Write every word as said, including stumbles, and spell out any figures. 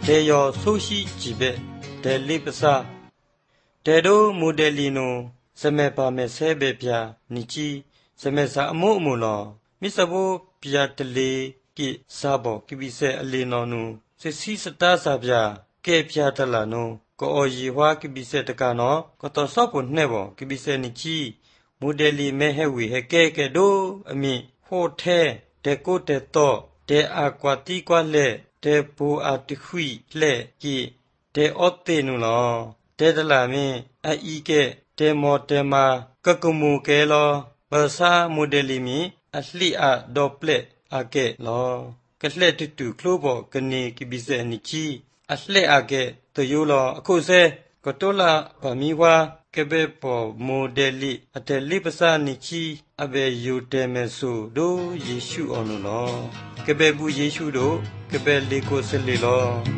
တေယောဆိုရှိကြည့်ပဲတေလိပစာတေဒိုမိုဒယ်လီနိုစမေပါမေဆဲဘေပြာနိချီစမေစာအမို့အမို့လောမိစဘောပြာတလေကိစာဘောကိပိစေအလီနောနုစစီစတာစာပြာကဲပြာတလာနောကိုအော်ရီဝါကိပိစေတကနောကတောဆော့ပုန်နှဲဘောကိပိစေနိချီမိုဒယ်လီမဲဟဲဝီဟဲကဲကဲဒိုအမိဟိုထဲတေကိုတေတော့တေအာကွာတီကွာလေတေဘူအာတခွိလေကိတေအော့တေနုလောတေတလာမင်းအီကဲတေမောတေမာကကမူကဲလောဘာသာမိုဒယ်လီမီအလှိအဒေါပလက်အကဲလောကလှက်တူတူခလိုဘောကနေကိပိစေနိချီအလှက်အကဲတယိုလောအခုစဲကတောလာဗမီဝါကဘေပေါ်မိုဒယ်လီအတယ်လိပစာနိချီအဘေယူတေမေဆူဒိုယေရှုအောင်လောကဘေဘူးယေရှုတို့ကဘေလေကိုစလီလော